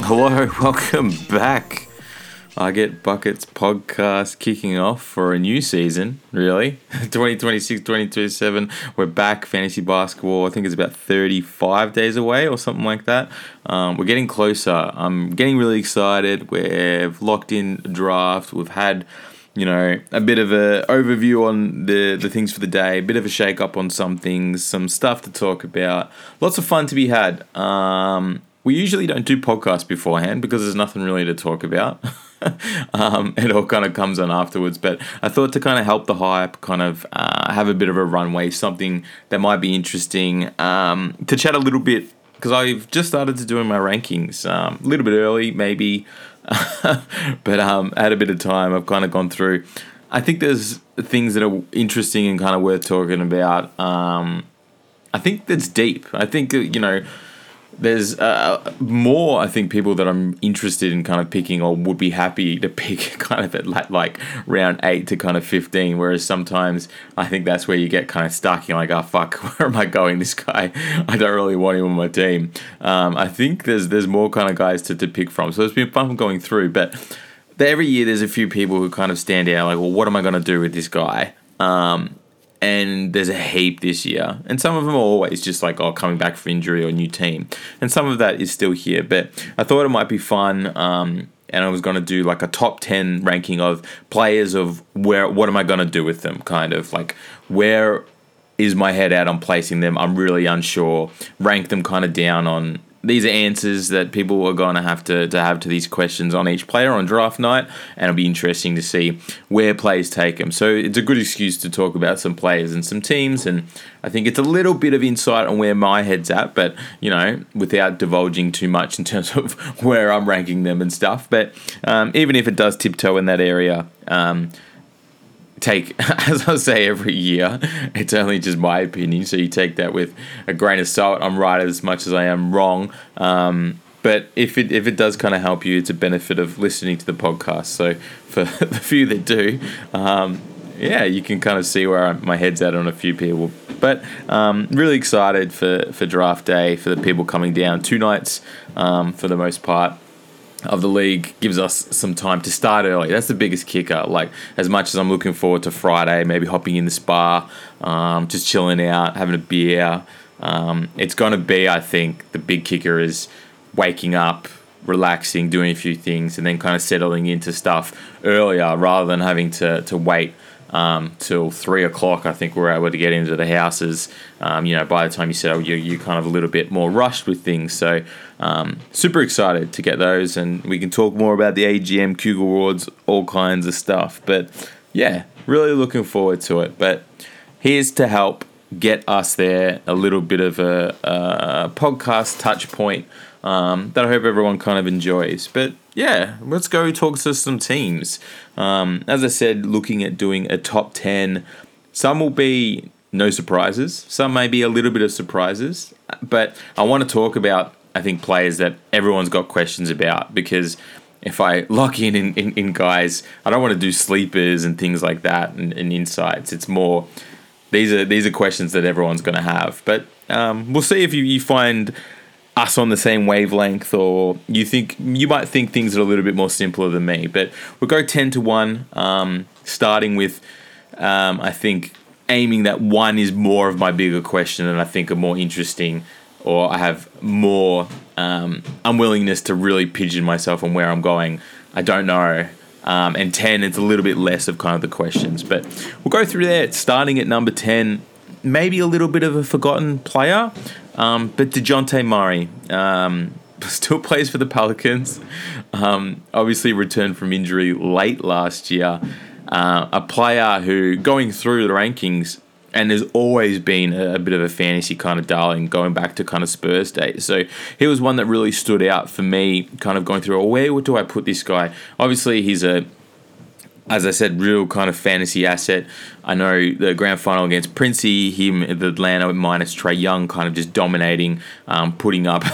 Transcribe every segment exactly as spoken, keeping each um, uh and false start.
Hello, welcome back. I Get Buckets podcast kicking off for a new season, really. twenty twenty-six twenty twenty-seven, we're back. Fantasy basketball, I think it's about thirty-five days away or something like that. Um, we're getting closer. I'm getting really excited. We've locked in a draft. We've had, you know, a bit of an overview on the, the things for the day, a bit of a shake up on some things, some stuff to talk about. Lots of fun to be had. Um... We usually don't do podcasts beforehand because there's nothing really to talk about. um, it all kind of comes on afterwards. But I thought to kind of help the hype, kind of uh, have a bit of a runway, something that might be interesting um, to chat a little bit, because I've just started to doing my rankings um, a little bit early, maybe. but um, I had a bit of time. I've kind of gone through. I think there's things that are interesting and kind of worth talking about. Um, I think that's deep. I think, you know, There's uh, more, I think, people that I'm interested in kind of picking or would be happy to pick kind of at like round eight to kind of fifteen, whereas sometimes I think that's where you get kind of stuck. You're like, oh, fuck, where am I going? This guy, I don't really want him on my team. Um, I think there's there's more kind of guys to, to pick from. So it's been fun going through. But every year there's a few people who kind of stand out, like, well, what am I going to do with this guy? Um And there's a heap this year. And some of them are always just like, oh, coming back from injury or new team. And some of that is still here. But I thought it might be fun. Um, and I was going to do like a top ten ranking of players of where, what am I going to do with them? Kind of like, where is my head at on placing them? I'm really unsure. Rank them kind of down on. These are answers that people are going to have to, to have to these questions on each player on draft night, and it'll be interesting to see where players take them. So it's a good excuse to talk about some players and some teams, and I think it's a little bit of insight on where my head's at, but, you know, without divulging too much in terms of where I'm ranking them and stuff. But um, even if it does tiptoe in that area, um, take, as I say every year, it's only just my opinion, so you take that with a grain of salt. I'm right as much as I am wrong, um, but if it if it does kind of help you, it's a benefit of listening to the podcast. So for the few that do, um, yeah, you can kind of see where my head's at on a few people. But um, really excited for, for draft day, for the people coming down two nights um, for the most part of the league. Gives us some time to start early. That's the biggest kicker. Like, as much as I'm looking forward to Friday, maybe hopping in the spa, um, just chilling out, having a beer, um, it's going to be, I think, the big kicker is waking up, relaxing, doing a few things, and then kind of settling into stuff earlier rather than having to, to wait um, till three o'clock. I think we're able to get into the houses. Um, you know, by the time you settle, you you're kind of a little bit more rushed with things. So um, super excited to get those, and we can talk more about the A G M, Cougar Awards, all kinds of stuff. But yeah, really looking forward to it. But here's to help get us there, a little bit of a, a podcast touch point um, that I hope everyone kind of enjoys. But yeah, let's go talk to some teams. Um, as I said, looking at doing a top ten. Some will be no surprises. Some may be a little bit of surprises. But I want to talk about, I think, players that everyone's got questions about, because if I lock in in, in, in guys, I don't want to do sleepers and things like that and, and insights. It's more, these are these are questions that everyone's going to have. But um, we'll see if you, you find us on the same wavelength, or you think you might think things are a little bit more simpler than me. But we'll go ten to one, um, starting with, um, I think, aiming that one is more of my bigger question and I think are more interesting, or I have more um, unwillingness to really pigeon myself on where I'm going. I don't know. Um, and ten, it's a little bit less of kind of the questions. But we'll go through there, starting at number ten. Maybe a little bit of a forgotten player, um, but DeJounte Murray um, still plays for the Pelicans. Um, obviously returned from injury late last year. Uh, a player who, going through the rankings, and has always been a, a bit of a fantasy kind of darling, going back to kind of Spurs days. So he was one that really stood out for me, kind of going through, oh, where do I put this guy? Obviously, he's a, as I said, real kind of fantasy asset. I know the grand final against Princey, him, the Atlanta minus Trae Young, kind of just dominating, um, putting up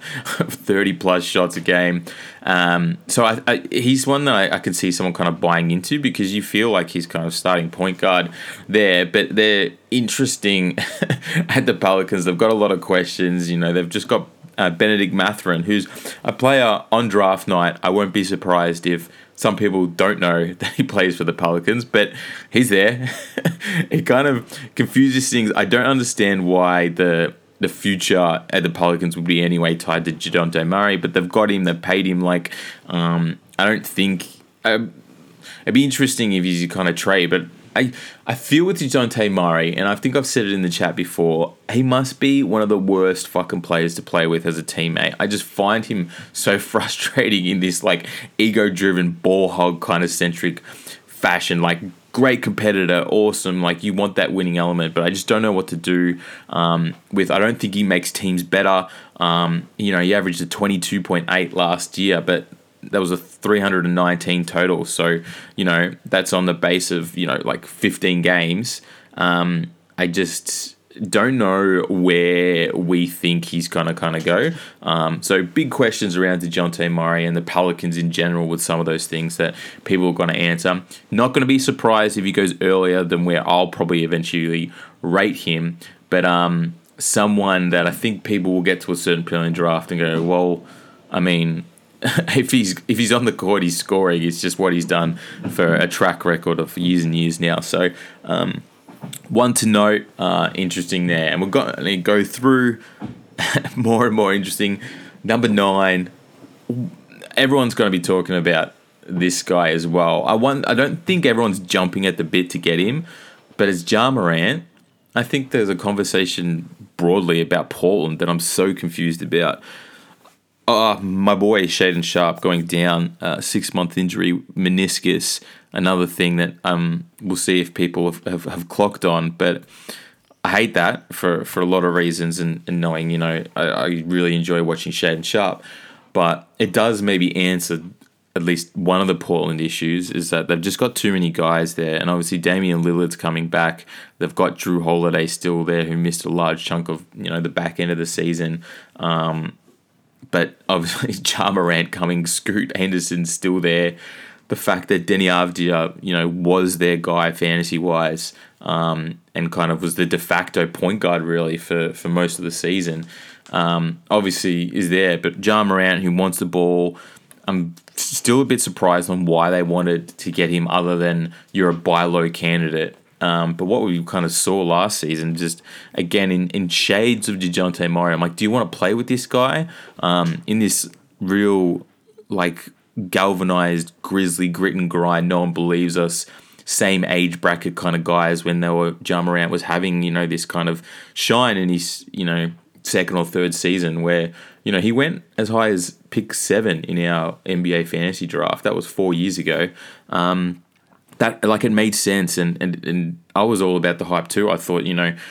thirty plus shots a game. Um, so I, I, he's one that I, I could see someone kind of buying into, because you feel like he's kind of starting point guard there. But they're interesting at the Pelicans. They've got a lot of questions. You know, they've just got uh, Benedict Mathurin, who's a player on draft night. I won't be surprised if some people don't know that he plays for the Pelicans, but he's there. It kind of confuses things. I don't understand why the the future at the Pelicans would be anyway tied to DeJounte Murray, but they've got him, they've paid him. Like, um, I don't think... Uh, it'd be interesting if he's a kind of trade, but I, I feel with DeJounte Murray, and I think I've said it in the chat before, he must be one of the worst fucking players to play with as a teammate. I just find him so frustrating in this, like, ego-driven, ball hog kind of centric fashion. Like, great competitor, awesome, like, you want that winning element, but I just don't know what to do um, with. I don't think he makes teams better. Um, you know, he averaged a twenty-two point eight last year, but that was a three hundred nineteen total. So, you know, that's on the base of, you know, like fifteen games. Um, I just don't know where we think he's going to kind of go. Um, so big questions around DeJounte Murray and the Pelicans in general with some of those things that people are going to answer. Not going to be surprised if he goes earlier than where I'll probably eventually rate him. But um, someone that I think people will get to a certain point in draft and go, well, I mean... if he's if he's on the court, he's scoring. It's just what he's done for a track record of years and years now. So, um, one to note, uh, interesting there. And we're going to go through more and more interesting. Number nine, everyone's going to be talking about this guy as well. I want. I don't think everyone's jumping at the bit to get him, but as Ja Morant, I think there's a conversation broadly about Portland that I'm so confused about. Oh, my boy Shaedon Sharpe going down, uh, six-month injury, meniscus, another thing that um we'll see if people have, have, have clocked on. But I hate that for, for a lot of reasons, and, and knowing, you know, I, I really enjoy watching Shaedon Sharpe. But it does maybe answer at least one of the Portland issues, is that they've just got too many guys there. And obviously Damian Lillard's coming back. They've got Drew Holiday still there, who missed a large chunk of, you know, the back end of the season. Um But obviously, Ja Morant coming, Scoot Henderson's still there. The fact that Denny Avdija, you know, was their guy fantasy-wise, um, and kind of was the de facto point guard, really, for, for most of the season, um, obviously is there. But Ja Morant, who wants the ball, I'm still a bit surprised on why they wanted to get him other than you're a buy low candidate. Um, but what we kind of saw last season, just again in, in shades of DeJounte Murray, I'm like, do you want to play with this guy um, in this real, like, galvanized, grizzly grit and grind? No one believes us. Same age bracket kind of guys when they were Ja Morant was having, you know, this kind of shine in his, you know, second or third season where, you know, he went as high as pick seven in our N B A fantasy draft. That was four years ago. Um, That like it made sense, and, and, and I was all about the hype too. I thought, you know,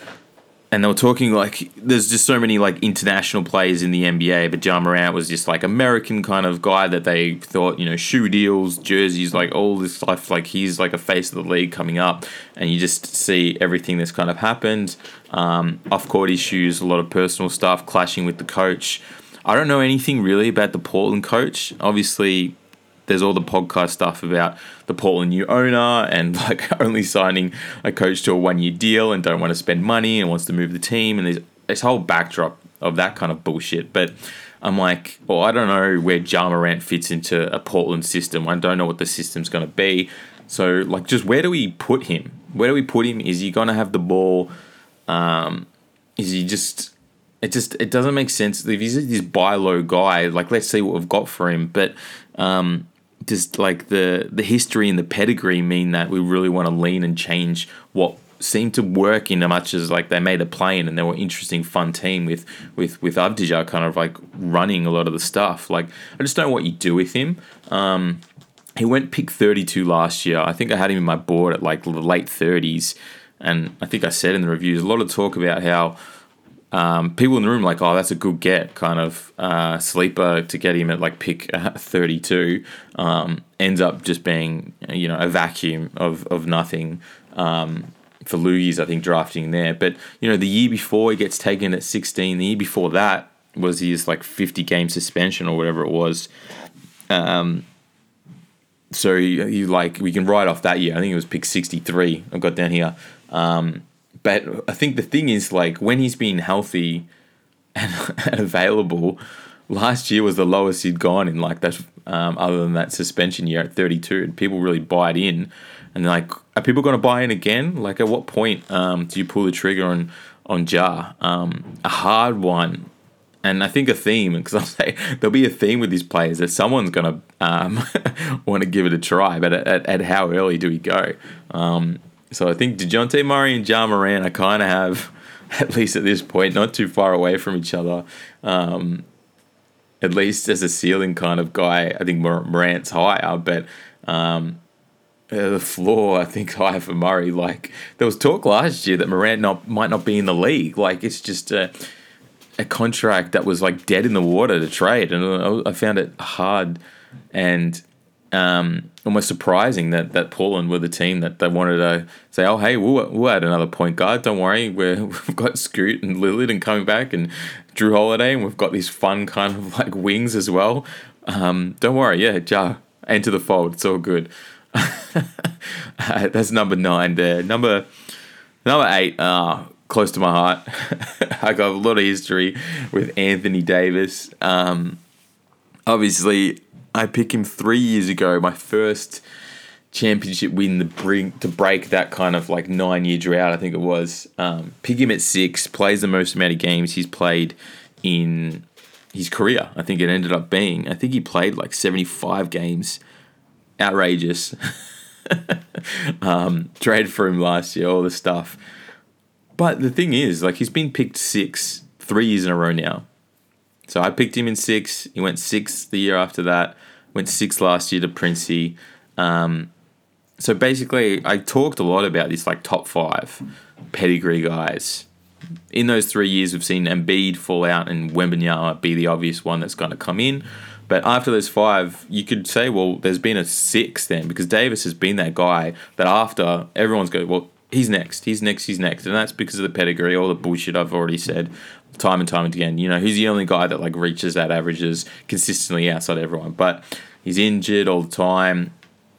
and they were talking like there's just so many like international players in the N B A, but Ja Morant was just like American kind of guy that they thought, you know, shoe deals, jerseys, like all this stuff. Like he's like a face of the league coming up, and you just see everything that's kind of happened. Um, off-court issues, a lot of personal stuff, clashing with the coach. I don't know anything really about the Portland coach. Obviously, there's all the podcast stuff about the Portland new owner and like only signing a coach to a one-year deal and don't want to spend money and wants to move the team, and there's this whole backdrop of that kind of bullshit. But I'm like, well, I don't know where Ja Morant fits into a Portland system. I don't know what the system's going to be. So like, just where do we put him? Where do we put him? Is he going to have the ball? Um, is he just... It just it doesn't make sense. If he's this buy low guy, like let's see what we've got for him. But um, does like the the history and the pedigree mean that we really want to lean and change what seemed to work in as much as like they made a play-in and they were an interesting, fun team with with with Avdija kind of like running a lot of the stuff. Like I just don't know what you do with him. Um, he went pick thirty-two last year. I think I had him in my board at like the late thirties, and I think I said in the reviews a lot of talk about how. Um, people in the room like, oh, that's a good get, kind of uh, sleeper to get him at like pick thirty-two. Um, ends up just being, you know, a vacuum of of nothing um, for Loogies, I think, drafting there. But, you know, the year before he gets taken at sixteen, the year before that was his like fifty game suspension or whatever it was. Um, so he, he like, we can write off that year. I think it was pick sixty-three. I've got down here. Um, But I think the thing is, like, when he's been healthy, and, and available. Last year was the lowest he'd gone in like that, um, other than that suspension year at thirty-two. And people really buy it in. And they're like, are people going to buy in again? Like, at what point um, do you pull the trigger on, on Ja? Um, a hard one. And I think a theme, because I'll say there'll be a theme with these players that someone's going to um, want to give it a try. But at, at, at how early do we go? Um, so I think DeJounte Murray and Ja Morant, I kind of have, at least at this point, not too far away from each other. Um, at least as a ceiling kind of guy, I think Morant's higher. But um, the floor, I think, higher for Murray. Like, there was talk last year that Morant not might not be in the league. Like, it's just a... a contract that was like dead in the water to trade, and I found it hard and um, almost surprising that that Portland were the team that they wanted to say, "Oh, hey, we'll, we'll add another point guard. Don't worry, we're, we've got Scoot and Lillard and coming back, and Drew Holiday, and we've got these fun kind of like wings as well. Um, don't worry, yeah, Ja, enter the fold. It's all good." That's number nine there. Number number eight. Uh, Close to my heart. I got a lot of history with Anthony Davis. Um, obviously, I picked him three years ago, my first championship win to bring to break that kind of like nine-year drought, I think it was. Um, pick him at six, plays the most amount of games he's played in his career. I think it ended up being. I think he played like seventy-five games. Outrageous. um, traded for him last year, all the stuff. But the thing is, like, he's been picked six, three years in a row now. So I picked him in six. He went six the year after that. Went six last year to Princey. Um, so basically, I talked a lot about this, like, top five pedigree guys. In those three years, we've seen Embiid fall out and Wembanyama be the obvious one that's going to come in. But after those five, you could say, well, there's been a six then, because Davis has been that guy that after everyone's going, well, he's next, he's next, he's next. And that's because of the pedigree, all the bullshit I've already said time and time again. You know, he's the only guy that, like, reaches that averages consistently outside everyone. But he's injured all the time.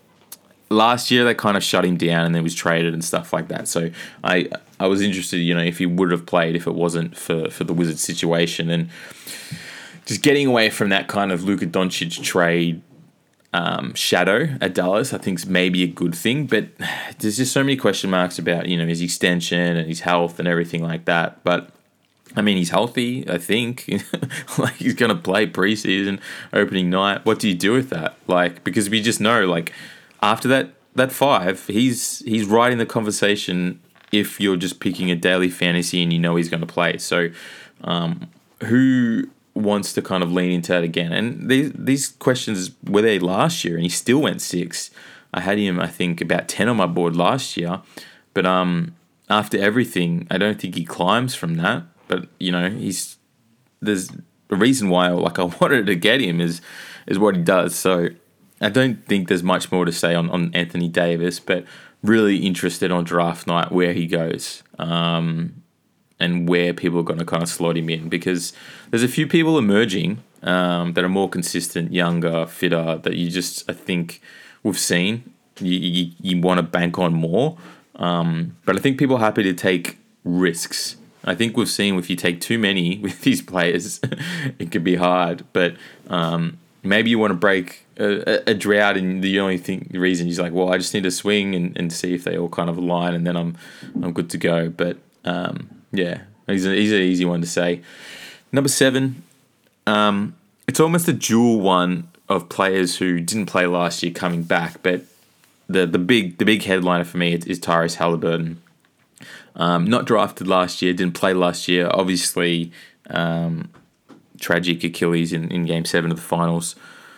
Last year, they kind of shut him down and then was traded and stuff like that. So I I was interested, you know, if he would have played if it wasn't for, for the Wizards situation. And just getting away from that kind of Luka Doncic trade Um, shadow at Dallas, I think is maybe a good thing, but there's just so many question marks about, you know, his extension and his health and everything like that. But I mean, he's healthy, I think. Like, he's going to play preseason, opening night. What do you do with that? Like, because we just know, like, after that that five, he's he's right in the conversation if you're just picking a daily fantasy and you know he's going to play. So, um, who wants to kind of lean into that again? And these these questions were there last year, and he still went six. I had him, I think, about ten on my board last year, but um, after everything, I don't think he climbs from that. But you know, he's there's a reason why, like, I wanted to get him is is what he does. So I don't think there's much more to say on, on Anthony Davis, but really interested on draft night where he goes. Um, and where people are going to kind of slot him in, because there's a few people emerging um, that are more consistent, younger, fitter, that you just, I think, we've seen. You, you, you want to bank on more. Um, but I think people are happy to take risks. I think we've seen if you take too many with these players, it could be hard. But um, maybe you want to break a, a drought, and the only thing, the reason is like, well, I just need to swing and, and see if they all kind of align, and then I'm I'm good to go. But um, yeah, he's, a, he's an easy one to say. Number seven, um, it's almost a dual one of players who didn't play last year coming back, but the the big the big headliner for me is, is Tyrese Halliburton. Um, not drafted last year, didn't play last year. Obviously, um, tragic Achilles in, in Game seven of the finals.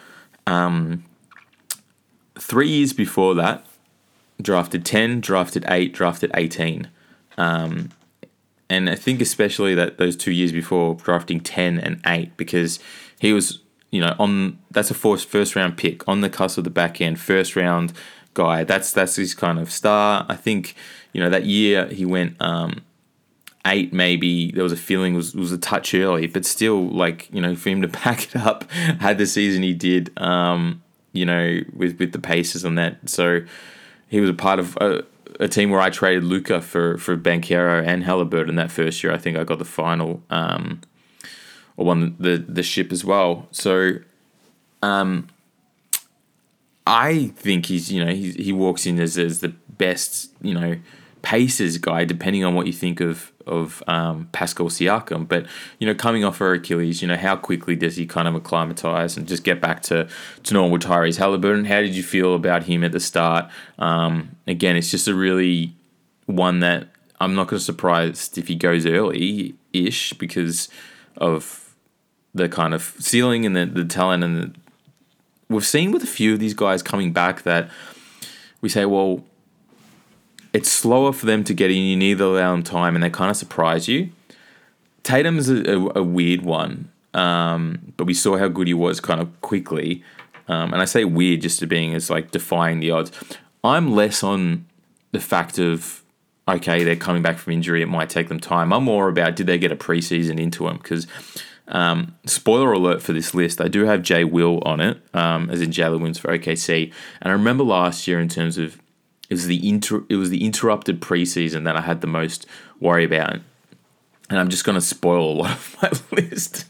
Um, three years before that, drafted ten, drafted eight, drafted eighteen. Um, and I think especially that those two years before, drafting ten and eight, because he was, you know, on that's a first, first round pick, on the cusp of the back end, first round guy. That's that's his kind of star. I think, you know, that year he went um, eight, maybe there was a feeling it was was a touch early, but still, like, you know, for him to back it up, had the season he did, um, you know, with with the Pacers on that. So he was a part of a, a team where I traded Luka for for Banchero and Halliburton that first year. I think I got the final um, or won the, the ship as well. So, um, I think he's, you know, he he walks in as, as the best, you know, Pacers guy, depending on what you think of of um, Pascal Siakam. But, you know, coming off her Achilles, you know, how quickly does he kind of acclimatize and just get back to, to normal Tyrese Halliburton? How did you feel about him at the start? Um, again, it's just a really one that I'm not going to be surprised if he goes early-ish because of the kind of ceiling and the, the talent. And the, we've seen with a few of these guys coming back that we say, well, it's slower for them to get in. You need to allow them time, and they kind of surprise you. Tatum's a, a, a weird one, um, but we saw how good he was kind of quickly. Um, and I say weird just to being as like defying the odds. I'm less on the fact of, okay, they're coming back from injury, it might take them time. I'm more about, did they get a preseason into them? Because, um, spoiler alert for this list, I do have Jay Will on it, um, as in Jalen Williams for O K C. And I remember last year in terms of, it was the inter, it was the interrupted preseason that I had the most worry about. And I'm just going to spoil a lot of my list.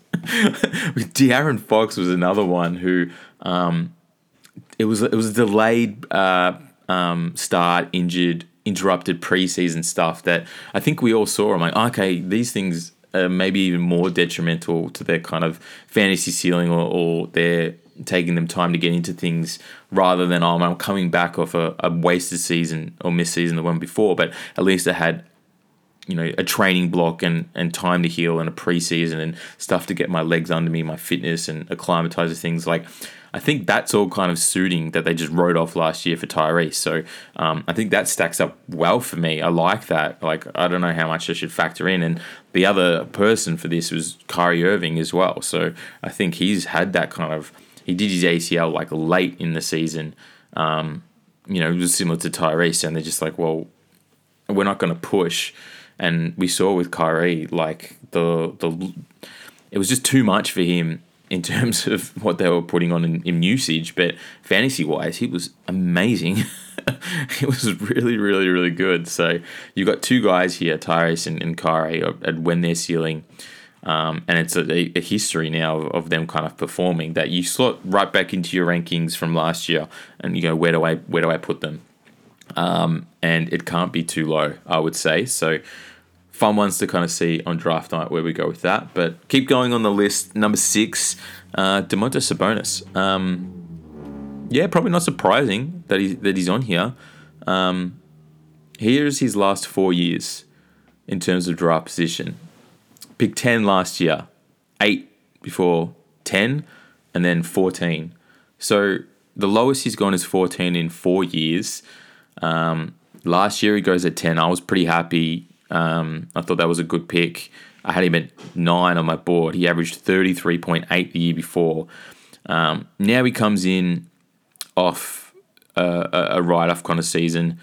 De'Aaron Fox was another one who, um, it was it was a delayed uh, um, start, injured, interrupted preseason stuff that I think we all saw. I'm like, okay, these things are maybe even more detrimental to their kind of fantasy ceiling, or, or they're taking them time to get into things rather than, oh, I'm coming back off a, a wasted season or missed season the one before, but at least I had, you know, a training block and, and time to heal and a preseason and stuff to get my legs under me, my fitness and acclimatize to things. Like, I think that's all kind of suiting that they just wrote off last year for Tyrese. So um, I think that stacks up well for me. I like that. Like, I don't know how much I should factor in. And the other person for this was Kyrie Irving as well. So I think he's had that kind of, he did his A C L like late in the season. Um, you know, it was similar to Tyrese, and they're just like, well, we're not going to push. And we saw with Kyrie, like the the, it was just too much for him in terms of what they were putting on in, in usage. But fantasy wise, he was amazing. It was really, really, really good. So you've got two guys here, Tyrese and, and Kyrie, at when they're ceiling. Um, and it's a, a history now of, of them kind of performing that you slot right back into your rankings from last year, and you go, where do I where do I put them? Um, and it can't be too low, I would say. So fun ones to kind of see on draft night where we go with that. But keep going on the list. Number six, uh, Domantas Sabonis. Um, yeah, probably not surprising that he that he's on here. Um, here's his last four years in terms of draft position. Picked ten last year, eight before ten, and then fourteen. So the lowest he's gone is fourteen in four years. Um, last year he goes at ten. I was pretty happy. Um, I thought that was a good pick. I had him at nine on my board. He averaged thirty-three point eight the year before. Um, now he comes in off uh, a, a write-off kind of season.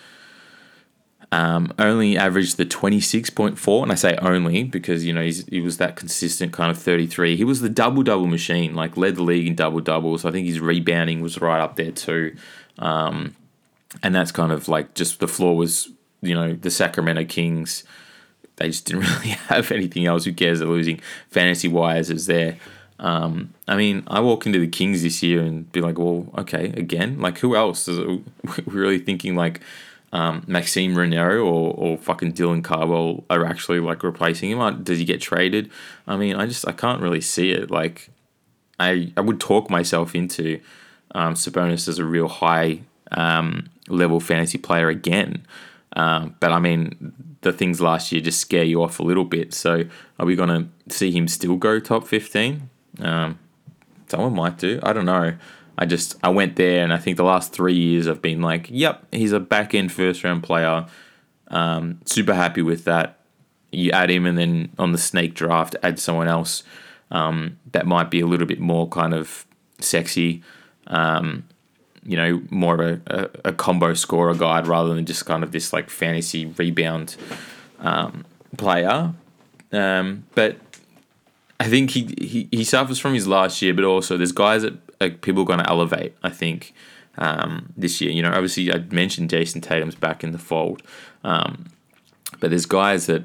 Um, only averaged the twenty-six point four, and I say only because, you know, he's, he was that consistent kind of thirty-three. He was the double-double machine, like led the league in double-doubles. I think his rebounding was right up there too. Um, and that's kind of like just the floor was, you know, the Sacramento Kings. They just didn't really have anything else. Who cares? They're losing fantasy-wise as there. Um, I mean, I walk into the Kings this year and be like, well, okay, again? Like, who else? Is it, we're really thinking like um, Maxime Renero or, or fucking Dylan Cardwell are actually like replacing him? Does he get traded? I mean, I just, I can't really see it. Like, I, I would talk myself into um, Sabonis as a real high um, level fantasy player again. Um, but I mean, the things last year just scare you off a little bit. So are we going to see him still go top fifteen? Um, someone might do. I don't know. I just, I went there and I think the last three years I've been like, yep, he's a back end first round player. Um, super happy with that. You add him and then on the snake draft, add someone else um, that might be a little bit more kind of sexy. Um, you know, more of a, a, a combo scorer guide rather than just kind of this like fantasy rebound um, player. Um, but I think he, he, he suffers from his last year, but also there's guys that uh, people are going to elevate, I think, um, this year. You know, obviously I mentioned Jason Tatum's back in the fold. Um, but there's guys that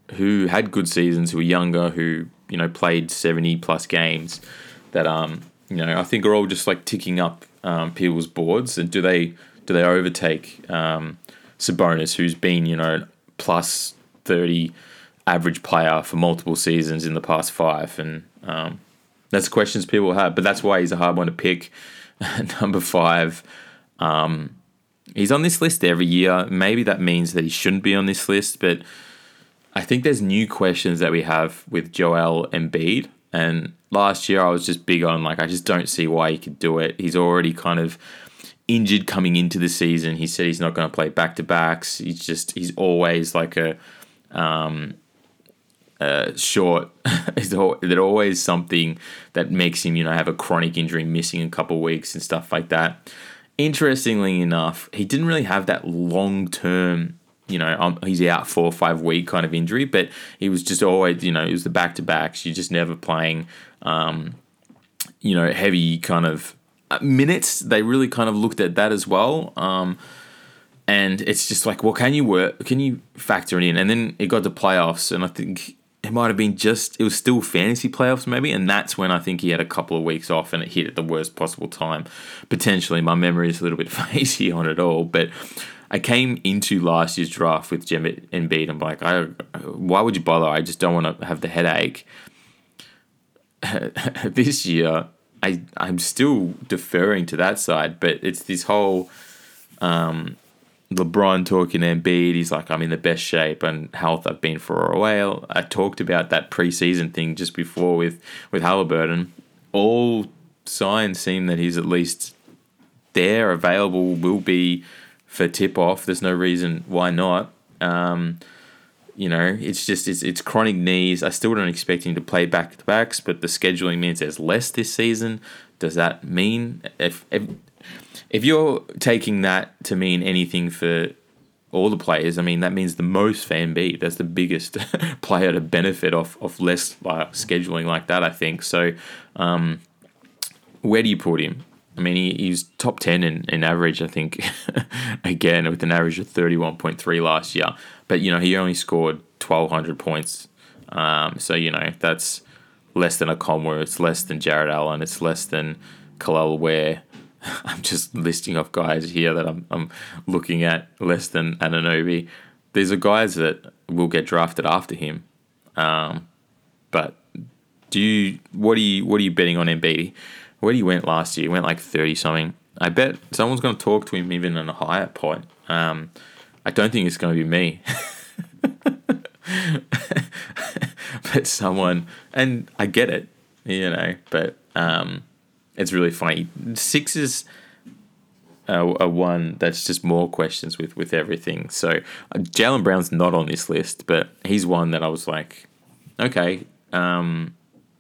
who had good seasons, who were younger, who, you know, played seventy plus games that, um, you know, I think are all just like ticking up um, people's boards. And do they do they overtake um, Sabonis, who's been, you know, plus thirty average player for multiple seasons in the past five? And um, that's questions people have, but that's why he's a hard one to pick. Number five, um, he's on this list every year. Maybe that means that he shouldn't be on this list, but I think there's new questions that we have with Joel Embiid. And last year I was just big on, like, I just don't see why he could do it. He's already kind of injured coming into the season. He said he's not going to play back-to-backs. He's just, he's always like a um, uh, short. There's always something that makes him, you know, have a chronic injury, missing a couple of weeks and stuff like that. Interestingly enough, he didn't really have that long-term, you know, um, he's out four or five week kind of injury, but he was just always, you know, it was the back-to-backs. You're just never playing, um, you know, heavy kind of minutes. They really kind of looked at that as well. Um, and it's just like, well, can you work, can you factor it in? And then it got to playoffs, and I think it might have been just, it was still fantasy playoffs maybe, and that's when I think he had a couple of weeks off and it hit at the worst possible time. Potentially, my memory is a little bit hazy on it all, but I came into last year's draft with Jem Embiid. I'm like, I, why would you bother? I just don't want to have the headache. This year, I, I'm still deferring to that side, but it's this whole um, LeBron talking to Embiid. He's like, I'm in the best shape and health I've been for a while. I talked about that preseason thing just before with, with Halliburton. All signs seem that he's at least there, available, will be for tip-off. There's no reason why not. Um, you know, it's just, it's it's chronic knees. I still don't expect him to play back-to-backs, but the scheduling means there's less this season. Does that mean, if if, if you're taking that to mean anything for all the players, I mean, that means the most for Embiid. That's the biggest player to benefit off, of less like, scheduling like that, I think. So um, where do you put him? I mean, he, he's top ten in, in average, I think, again, with an average of thirty-one point three last year. But, you know, he only scored twelve hundred points. Um, so, you know, that's less than a Conwer. It's less than Jared Allen. It's less than Kalal Ware. I'm just listing off guys here that I'm, I'm looking at, less than Anunoby. These are guys that will get drafted after him. Um, but do you, what are you, what are you betting on Embiid? Where he went last year, he went like thirty something. I bet someone's going to talk to him even on a higher point. Um, I don't think it's going to be me. But someone, and I get it, you know, but um, it's really funny. Six is a, a one that's just more questions with, with everything. So uh, Jaylen Brown's not on this list, but he's one that I was like, okay, um,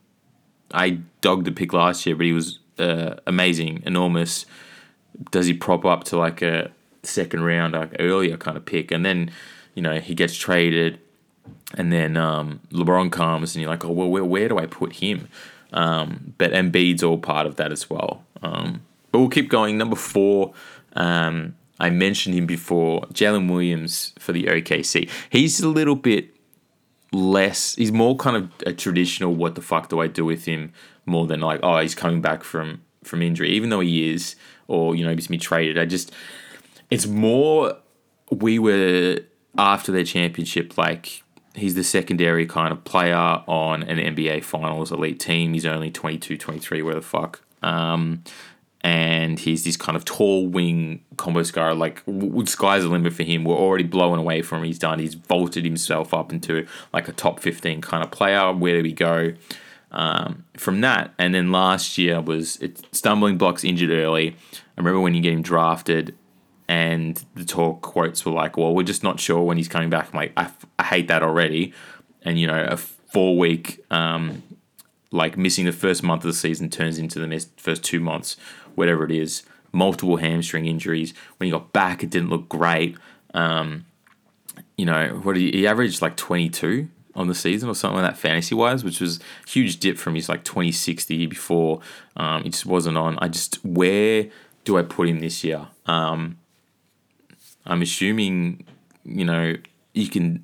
I dogged the pick last year, but he was uh, amazing, enormous. Does he prop up to like a second round, like earlier kind of pick? And then, you know, he gets traded, and then um, LeBron comes, and you're like, oh, well, where, where do I put him? Um, but Embiid's all part of that as well. Um, but we'll keep going. Number four, um, I mentioned him before, Jalen Williams for the O K C. He's a little bit less, he's more kind of a traditional what the fuck do I do with him, more than like, oh, he's coming back from from injury, even though he is, or, you know, he's been traded. I just, it's more, we were after their championship, like, he's the secondary kind of player on an N B A Finals elite team. He's only twenty-two, twenty-three, where the fuck. Um, and he's this kind of tall wing combo scar. Like, w- sky's the limit for him. We're already blown away from what he's done. He's vaulted himself up into like a top fifteen kind of player. Where do we go um, from that? And then last year was it, stumbling blocks, injured early. I remember when you get him drafted, and the talk quotes were like, well, we're just not sure when he's coming back. I'm like, I, I hate that already. And, you know, a four week, um, like missing the first month of the season turns into the first two months, whatever it is. Multiple hamstring injuries. When he got back, it didn't look great. Um, you know, what he, he averaged like twenty-two on the season or something like that fantasy wise, which was a huge dip from his like twenty-six the year before. Um, he just wasn't on. I just, where do I put him this year? Um, I'm assuming, you know, you can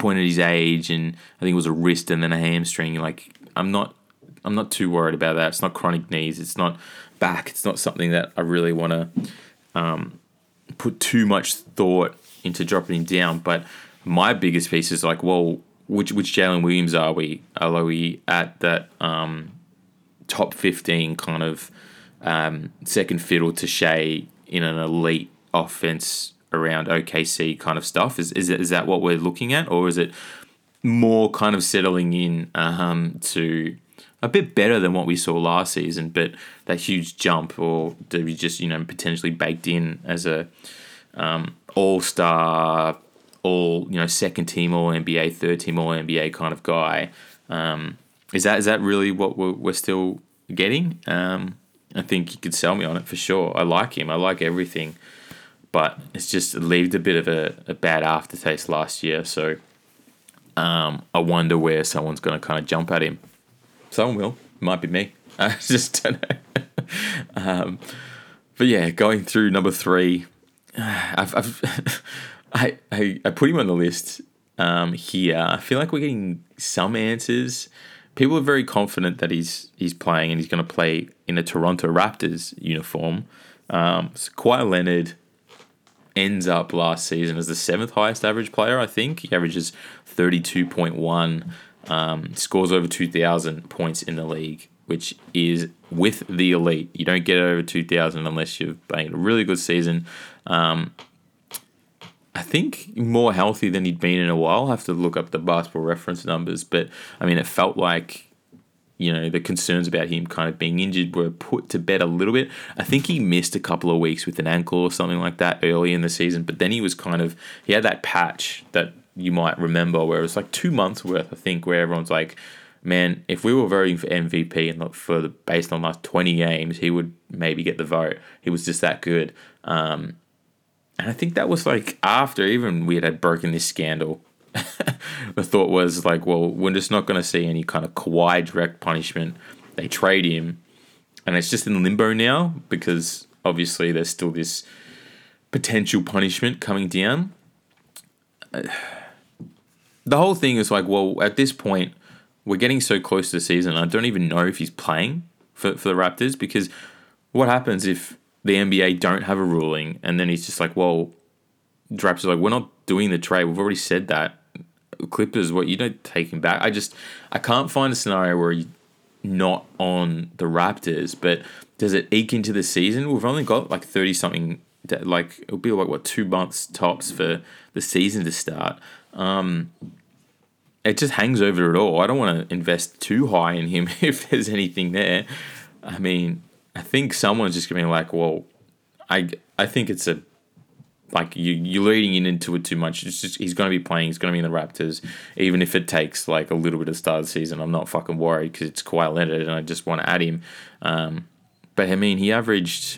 pointed his age, and I think it was a wrist and then a hamstring. Like, I'm not, I'm not too worried about that. It's not chronic knees. It's not back. It's not something that I really want to um, put too much thought into dropping him down. But my biggest piece is like, well, which which Jalen Williams are we? Are we at that um, top fifteen kind of um, second fiddle to Shea in an elite offense around O K C kind of stuff? Is is, it, is that what we're looking at, or is it more kind of settling in um, to a bit better than what we saw last season, but that huge jump, or do we just, you know, potentially baked in as a um, all-star, all, you know, second team All N B A, third team All N B A kind of guy? Um, is that is that really what we're, we're still getting? Um, I think you could sell me on it for sure. I like him. I like everything. But it's just left a bit of a, a bad aftertaste last year. So um, I wonder where someone's going to kind of jump at him. Someone will. Might be me. I just don't know. um, but yeah, going through number three, I've, I've I, I I put him on the list um, here. I feel like we're getting some answers. People are very confident that he's he's playing and he's going to play in a Toronto Raptors uniform. Um, so Kawhi Leonard ends up last season as the seventh highest average player, I think. He averages thirty-two point one, um, scores over two thousand points in the league, which is with the elite. You don't get over two thousand unless you're playing a really good season. Um, I think more healthy than he'd been in a while. I'll have to look up the basketball reference numbers, but I mean, it felt like, you know, the concerns about him kind of being injured were put to bed a little bit. I think he missed a couple of weeks with an ankle or something like that early in the season, but then he was kind of, he had that patch that you might remember where it was like two months worth, I think, where everyone's like, man, if we were voting for M V P and not for the, based on last twenty games, he would maybe get the vote. He was just that good. Um, and I think that was like after even we had, had broken this scandal. The thought was like, well, we're just not going to see any kind of Kawhi direct punishment. They trade him, and it's just in limbo now because obviously there's still this potential punishment coming down. Uh, the whole thing is like, well, at this point, we're getting so close to the season. I don't even know if he's playing for, for the Raptors, because what happens if the N B A don't have a ruling and then he's just like, well, the Raptors are like, we're not doing the trade. We've already said that. Clippers, what, you don't take him back. I just, I can't find a scenario where he's not on the Raptors, but does it eke into the season? We've only got like thirty something, like it'll be like what, two months tops for the season to start. Um, it just hangs over it all. I don't want to invest too high in him if there's anything there. I mean, I think someone's just going to be like, well, I, I think it's a, like you, you're leading into it too much. It's just, he's going to be playing. He's going to be in the Raptors. Even if it takes like a little bit of start of the season, I'm not fucking worried because it's Kawhi Leonard and I just want to add him. Um, but I mean, he averaged,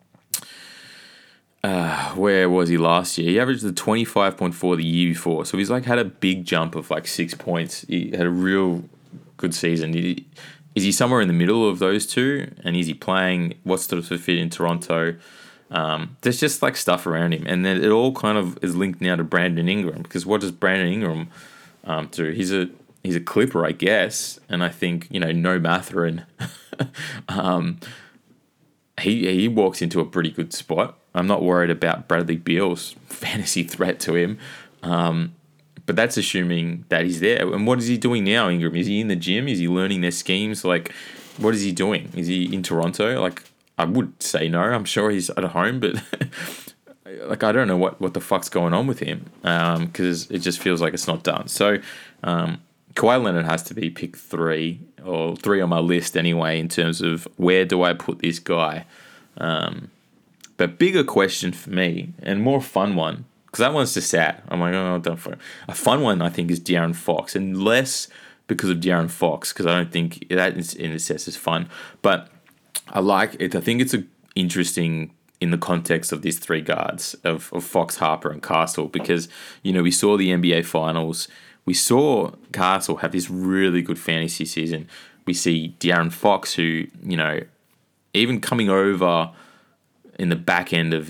uh, where was he last year? He averaged the twenty-five point four the year before. So he's like had a big jump of like six points. He had a real good season. He, is he somewhere in the middle of those two? And is he playing? What's the fit in Toronto? Um, there's just like stuff around him, and then it all kind of is linked now to Brandon Ingram, because what does Brandon Ingram um, do? He's a he's a Clipper, I guess, and I think, you know, no Mathurin. um, he he walks into a pretty good spot. I'm not worried about Bradley Beal's fantasy threat to him, um, but that's assuming that he's there. And what is he doing now, Ingram? Is he in the gym? Is he learning their schemes? Like, what is he doing? Is he in Toronto? Like, I would say no. I'm sure he's at home, but like I don't know what, what the fuck's going on with him, because um, it just feels like it's not done. So um, Kawhi Leonard has to be pick three, or three on my list anyway, in terms of where do I put this guy. Um, but bigger question for me, and more fun one, because that one's just sad. I'm like, oh, don't fuck. A fun one, I think, is De'Aaron Fox, and less because of De'Aaron Fox, because I don't think that in a sense is fun, but I like it. I think it's a interesting in the context of these three guards of, of Fox, Harper, and Castle, because, you know, we saw the N B A Finals. We saw Castle have this really good fantasy season. We see De'Aaron Fox, who, you know, even coming over in the back end of his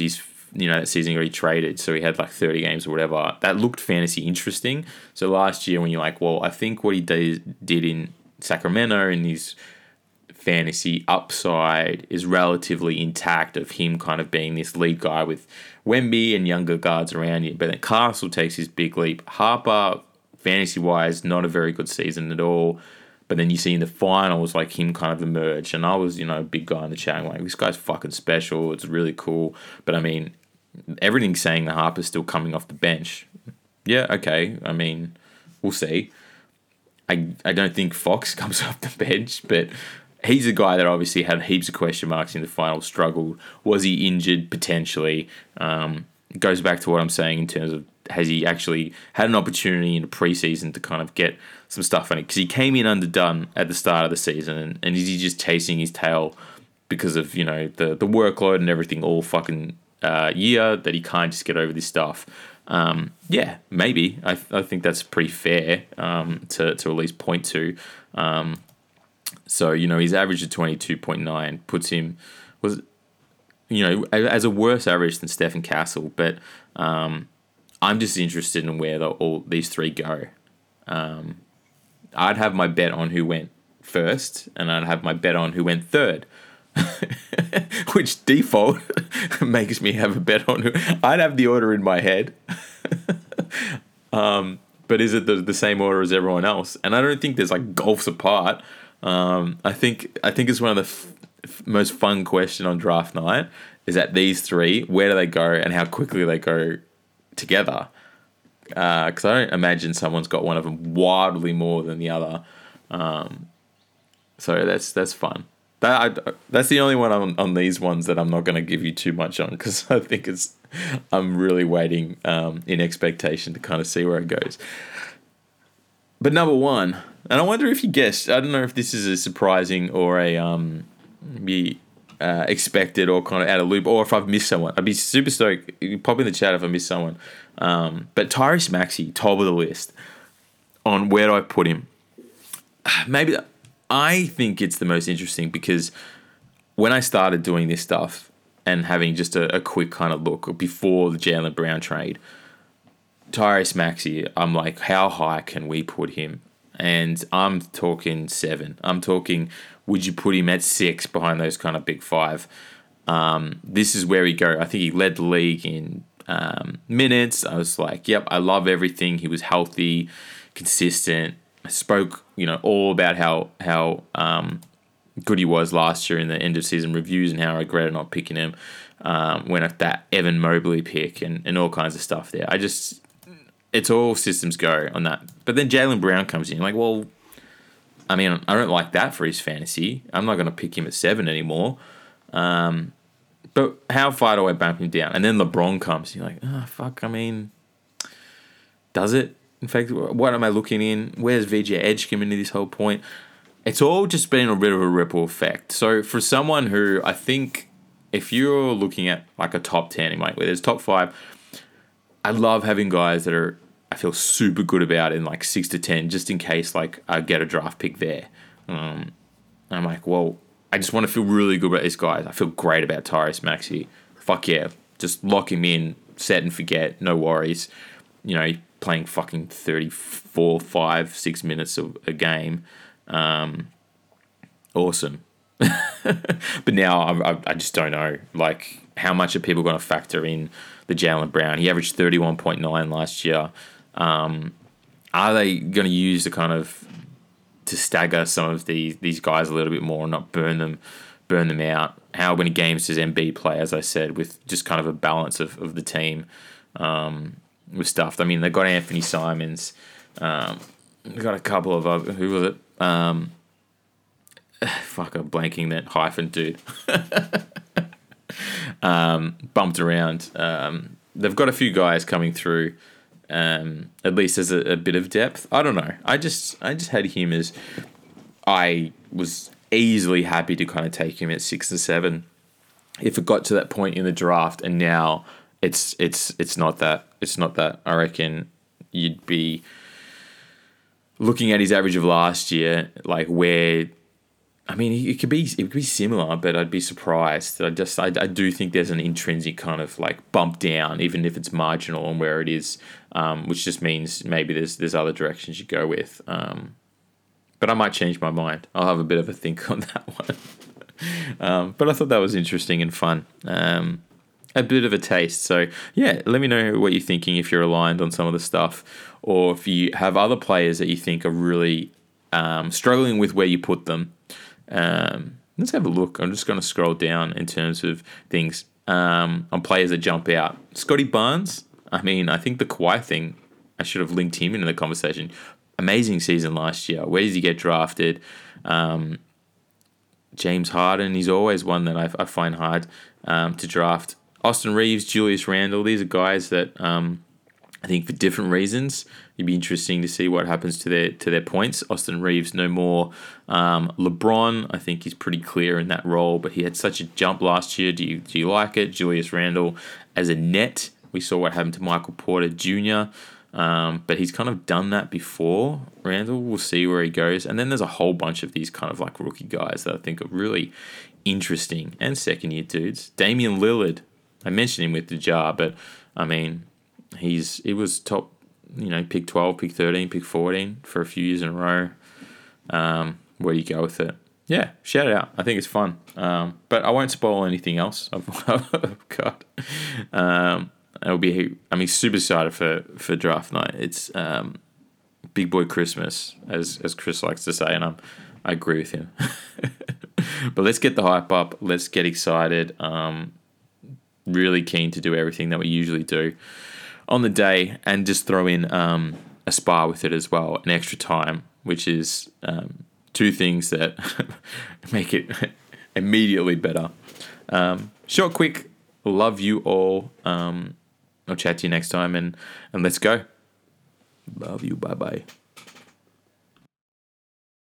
you know, that season he traded, so he had like thirty games or whatever. That looked fantasy interesting. So last year, when you're like, well, I think what he did, did in Sacramento and his fantasy upside is relatively intact of him kind of being this lead guy with Wemby and younger guards around you. But then Castle takes his big leap. Harper, fantasy-wise, not a very good season at all. But then you see in the finals, like, him kind of emerge. And I was, you know, a big guy in the chat. I'm like, this guy's fucking special. It's really cool. But, I mean, everything's saying that Harper's still coming off the bench. Yeah, okay. I mean, we'll see. I, I don't think Fox comes off the bench, but he's a guy that obviously had heaps of question marks in the final, struggled. Was he injured? Potentially. Um, it goes back to what I'm saying in terms of, has he actually had an opportunity in the preseason to kind of get some stuff on it? Because he came in underdone at the start of the season, and, and is he just chasing his tail because of, you know, the, the workload and everything all fucking uh, year that he can't just get over this stuff? Um, yeah, maybe. I, th- I think that's pretty fair um, to, to at least point to. Um, so, you know, his average of twenty-two point nine puts him, was, you know, as a worse average than Stephen Castle, but um, I'm just interested in where the, all these three go. Um, I'd have my bet on who went first, and I'd have my bet on who went third, which default makes me have a bet on who. I'd have the order in my head, um, but is it the, the same order as everyone else? And I don't think there's like gulfs apart. Um, I think I think it's one of the f- f- most fun question on draft night is that these three, where do they go and how quickly they go together? Because uh, I don't imagine someone's got one of them wildly more than the other. Um, so that's that's fun. That I, that's the only one on, on these ones that I'm not going to give you too much on, because I think it's I'm really waiting um, in expectation to kind of see where it goes. But number one, and I wonder if you guessed, I don't know if this is a surprising or a um, be uh, expected or kind of out of loop, or if I've missed someone. I'd be super stoked. Pop in the chat if I missed someone. Um, but Tyrese Maxey, top of the list on where do I put him? Maybe I think it's the most interesting because when I started doing this stuff and having just a, a quick kind of look before the Jaylen Brown trade, Tyrese Maxey, I'm like, how high can we put him? And I'm talking seven. I'm talking, would you put him at six behind those kind of big five? Um, this is where he go. I think he led the league in um, minutes. I was like, yep, I love everything. He was healthy, consistent. I spoke, you know, all about how how um, good he was last year in the end of season reviews and how I regretted not picking him. Um, when at that Evan Mobley pick and, and all kinds of stuff there. I just, it's all systems go on that. But then Jaylen Brown comes in. Like, well, I mean, I don't like that for his fantasy. I'm not going to pick him at seven anymore. Um, but how far do I bump him down? And then LeBron comes. You're like, oh, fuck, I mean, does it? In fact, what am I looking in? Where's V J Edge come into this whole point? It's all just been a bit of a ripple effect. So for someone who I think, if you're looking at like a top ten, like where there's top five, I love having guys that are I feel super good about in like six to ten, just in case like I get a draft pick there. Um, I'm like, well, I just want to feel really good about these guys. I feel great about Tyrese Maxey. Fuck yeah, just lock him in, set and forget, no worries. You know, playing fucking thirty-four, five, six minutes of a game. Um, awesome. But now I, I, I just don't know, like, how much are people going to factor in the Jaylen Brown? He averaged thirty-one point nine last year. Um, are they going to use the kind of to stagger some of these these guys a little bit more and not burn them burn them out? How many games does M B play, as I said, with just kind of a balance of, of the team um, with stuff? I mean, they've got Anthony Simons. Um, they've got a couple of other, who was it? Um, fuck, I'm blanking that hyphen dude. um, bumped around. Um, they've got a few guys coming through. Um, at least as a, a bit of depth. I don't know. I just I just had him as I was easily happy to kind of take him at six or seven if it got to that point in the draft, and now it's it's it's not that. It's not that. I reckon you'd be looking at his average of last year, like where I mean, it could be it could be similar, but I'd be surprised. I just I, I do think there's an intrinsic kind of like bump down, even if it's marginal on where it is, um, which just means maybe there's there's other directions you go with. Um, but I might change my mind. I'll have a bit of a think on that one. um, but I thought that was interesting and fun. Um, a bit of a taste. So yeah, let me know what you're thinking if you're aligned on some of the stuff, or if you have other players that you think are really um, struggling with where you put them. Um, let's have a look. I'm just going to scroll down in terms of things um, on players that jump out. Scotty Barnes. I mean, I think the Kawhi thing, I should have linked him into the conversation. Amazing season last year. Where does he get drafted? Um, James Harden, he's always one that I, I find hard um, to draft. Austin Reeves, Julius Randle, these are guys that um, I think for different reasons, it'd be interesting to see what happens to their to their points. Austin Reeves, no more. Um, LeBron, I think he's pretty clear in that role, but he had such a jump last year. Do you do you like it? Julius Randle as a net, we saw what happened to Michael Porter Junior, um, but he's kind of done that before. Randle, we'll see where he goes. And then there's a whole bunch of these kind of like rookie guys that I think are really interesting, and second year dudes. Damian Lillard, I mentioned him with the jar, but I mean, he's he was top, you know, pick twelve, pick thirteen, pick fourteen for a few years in a row. Um, where do you go with it? Yeah, shout it out. I think it's fun. Um, but I won't spoil anything else. I've got. Um, it'll be. I'm super excited for, for draft night. It's um, big boy Christmas, as as Chris likes to say, and I'm I agree with him. But let's get the hype up. Let's get excited. Um, really keen to do everything that we usually do on the day, and just throw in um, a spa with it as well, an extra time, which is um, two things that make it immediately better. Um, short, quick, love you all. Um, I'll chat to you next time, and, and let's go. Love you. Bye-bye.